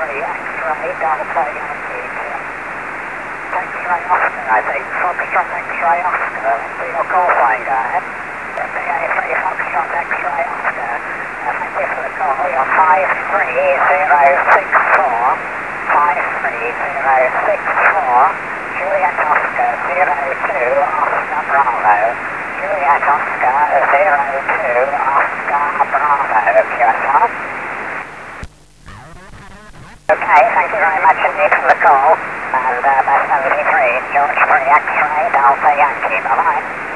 X-ray, Delta Yankee. X-ray Oscar, I think. Foxtrot X-ray Oscar. So your call sign, go ahead. BA3 Foxtrot X-ray Oscar. Thank you for the call. You're 53064. 53064. Juliet Oscar 02 Oscar Bravo. Juliet Oscar 02 Oscar Bravo. QSL. Okay, thank you very much indeed for the call. And best 73, George 3 X-ray, Delta Yankee. Bye-bye.